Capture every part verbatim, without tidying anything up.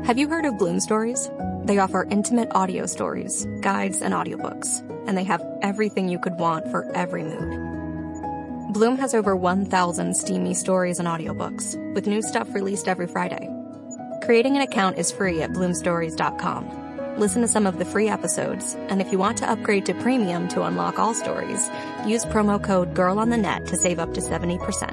Have you heard of Bloom Stories? They offer intimate audio stories, guides, and audiobooks, and they have everything you could want for every mood. Bloom has over one thousand steamy stories and audiobooks, with new stuff released every Friday. Creating an account is free at bloom stories dot com. Listen to some of the free episodes, and if you want to upgrade to premium to unlock all stories, use promo code GIRLONTHENET to save up to seventy percent.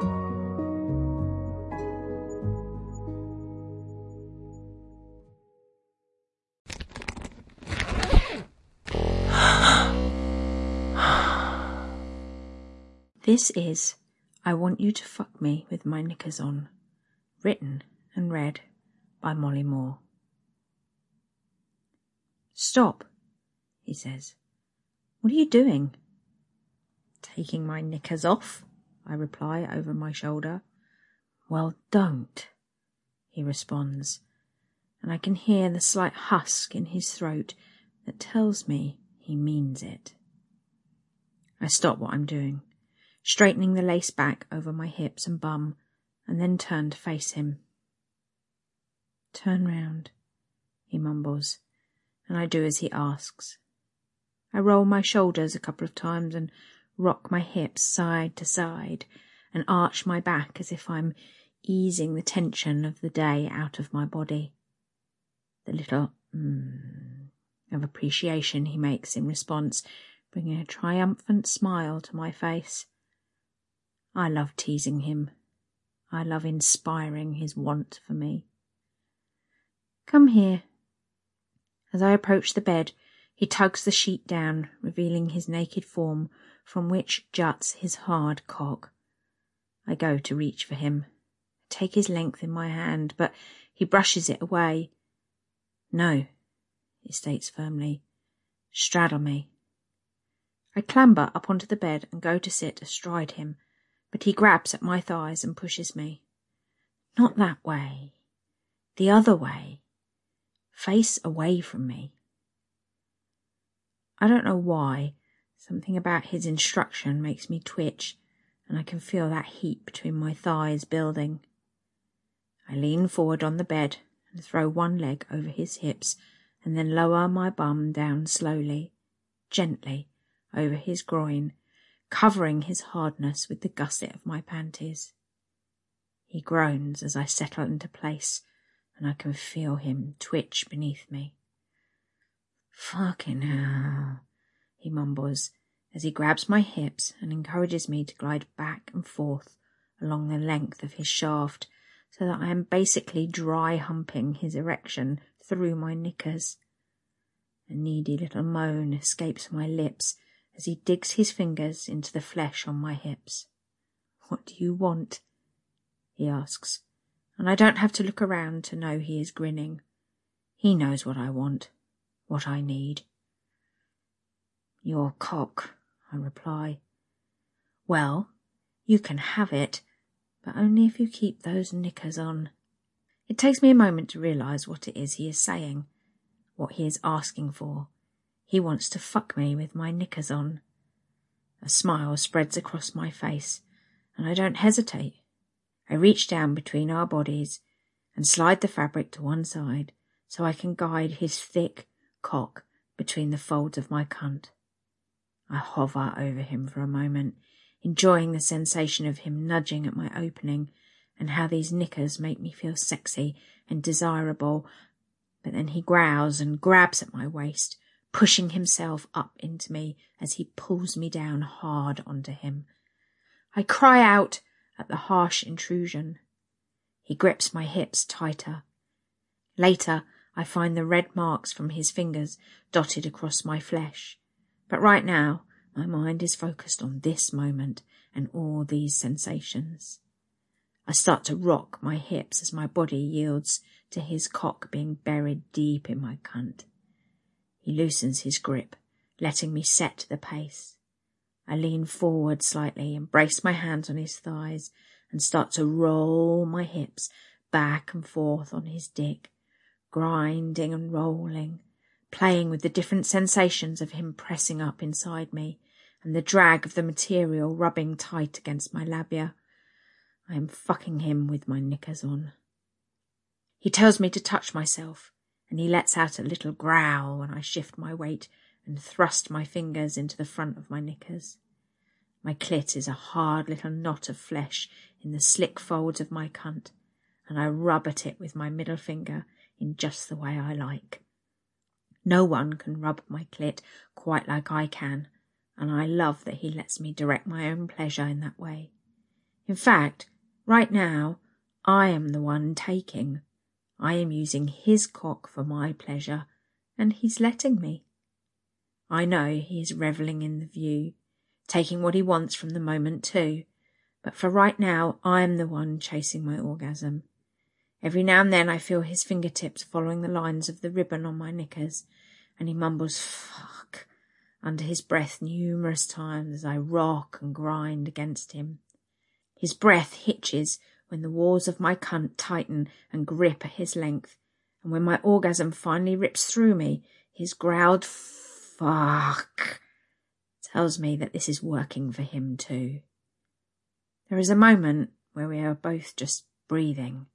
This is I Want You to Fuck Me With My Knickers On, written and read by Molly Moore. Stop, he says. What are you doing? Taking my knickers off, I reply over my shoulder. Well, don't, he responds, and I can hear the slight husk in his throat that tells me he means it. I stop what I'm doing, straightening the lace back over my hips and bum, and then turn to face him. Turn round, he mumbles, and I do as he asks. I roll my shoulders a couple of times and rock my hips side to side and arch my back as if I'm easing the tension of the day out of my body. The little mm of appreciation he makes in response, bringing a triumphant smile to my face. I love teasing him. I love inspiring his want for me. Come here. As I approach the bed, he tugs the sheet down, revealing his naked form, from which juts his hard cock. I go to reach for him, take his length in my hand, but he brushes it away. No, he states firmly. Straddle me. I clamber up onto the bed and go to sit astride him, but he grabs at my thighs and pushes me. Not that way. The other way. Face away from me. I don't know why. Something about his instruction makes me twitch, and I can feel that heat between my thighs building. I lean forward on the bed and throw one leg over his hips, and then lower my bum down slowly, gently, over his groin, covering his hardness with the gusset of my panties. He groans as I settle into place, and I can feel him twitch beneath me. Fucking hell, he mumbles as he grabs my hips and encourages me to glide back and forth along the length of his shaft, so that I am basically dry humping his erection through my knickers. A needy little moan escapes my lips as he digs his fingers into the flesh on my hips. What do you want? He asks, and I don't have to look around to know he is grinning. He knows what I want, what I need. Your cock, I reply. Well, you can have it, but only if you keep those knickers on. It takes me a moment to realise what it is he is saying, what he is asking for. He wants to fuck me with my knickers on. A smile spreads across my face, and I don't hesitate. I reach down between our bodies and slide the fabric to one side so I can guide his thick cock between the folds of my cunt. I hover over him for a moment, enjoying the sensation of him nudging at my opening and how these knickers make me feel sexy and desirable, but then he growls and grabs at my waist, pushing himself up into me as he pulls me down hard onto him. I cry out at the harsh intrusion. He grips my hips tighter. Later, I find the red marks from his fingers dotted across my flesh. But right now, my mind is focused on this moment and all these sensations. I start to rock my hips as my body yields to his cock being buried deep in my cunt. He loosens his grip, letting me set the pace. I lean forward slightly and brace my hands on his thighs and start to roll my hips back and forth on his dick, grinding and rolling, playing with the different sensations of him pressing up inside me and the drag of the material rubbing tight against my labia. I am fucking him with my knickers on. He tells me to touch myself, and he lets out a little growl when I shift my weight and thrust my fingers into the front of my knickers. My clit is a hard little knot of flesh in the slick folds of my cunt, and I rub at it with my middle finger in just the way I like. No one can rub my clit quite like I can, and I love that he lets me direct my own pleasure in that way. In fact, right now, I am the one taking. I am using his cock for my pleasure, and he's letting me. I know he is revelling in the view, taking what he wants from the moment too, but for right now I am the one chasing my orgasm. Every now and then I feel his fingertips following the lines of the ribbon on my knickers, and he mumbles "fuck" under his breath numerous times as I rock and grind against him. His breath hitches when the walls of my cunt tighten and grip at his length, and when my orgasm finally rips through me, his growled "fuck" tells me that this is working for him too. There is a moment where we are both just breathing.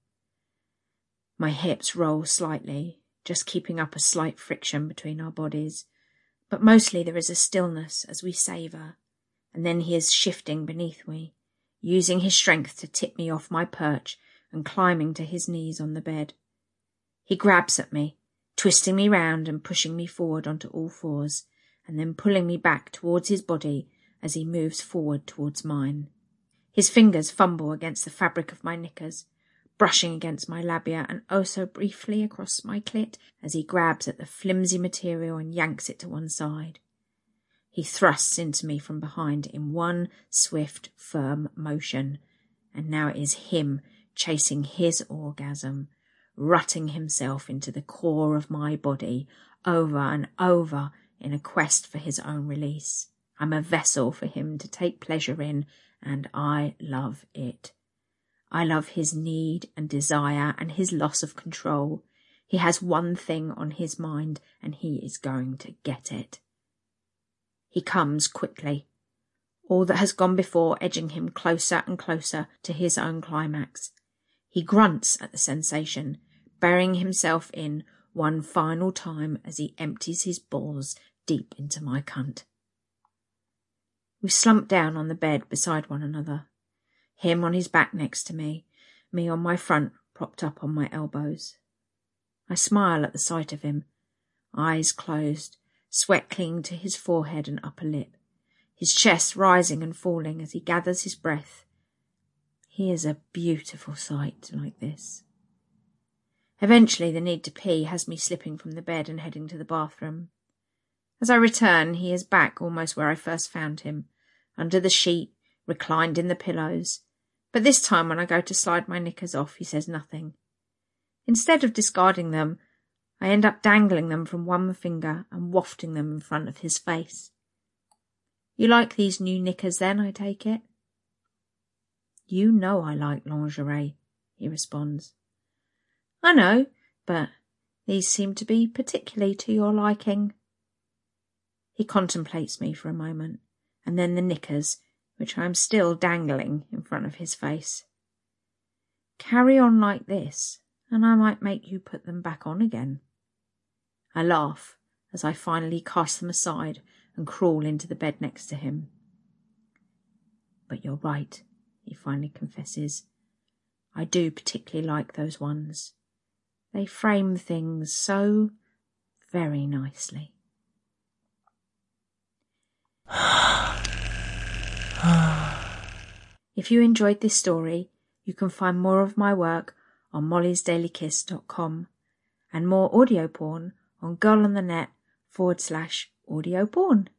My hips roll slightly, just keeping up a slight friction between our bodies, but mostly there is a stillness as we savour, and then he is shifting beneath me, using his strength to tip me off my perch and climbing to his knees on the bed. He grabs at me, twisting me round and pushing me forward onto all fours, and then pulling me back towards his body as he moves forward towards mine. His fingers fumble against the fabric of my knickers, brushing against my labia and oh so briefly across my clit as he grabs at the flimsy material and yanks it to one side. He thrusts into me from behind in one swift, firm motion, and now it is him chasing his orgasm, rutting himself into the core of my body over and over in a quest for his own release. I'm a vessel for him to take pleasure in, and I love it. I love his need and desire and his loss of control. He has one thing on his mind, and he is going to get it. He comes quickly, all that has gone before edging him closer and closer to his own climax. He grunts at the sensation, burying himself in one final time as he empties his balls deep into my cunt. We slump down on the bed beside one another, him on his back next to me, me on my front propped up on my elbows. I smile at the sight of him, eyes closed, sweat clinging to his forehead and upper lip, his chest rising and falling as he gathers his breath. He is a beautiful sight like this. Eventually the need to pee has me slipping from the bed and heading to the bathroom. As I return, he is back almost where I first found him, under the sheet, reclined in the pillows, but this time when I go to slide my knickers off, he says nothing. Instead of discarding them, I end up dangling them from one finger and wafting them in front of his face. You like these new knickers then, I take it? You know I like lingerie, he responds. I know, but these seem to be particularly to your liking. He contemplates me for a moment, and then the knickers, which I am still dangling in front of his face. Carry on like this, and I might make you put them back on again. I laugh as I finally cast them aside and crawl into the bed next to him. But you're right, he finally confesses. I do particularly like those ones. They frame things so very nicely. If you enjoyed this story, you can find more of my work on mollys daily kiss dot com and more audio porn on girlonthenet forward slash audio porn.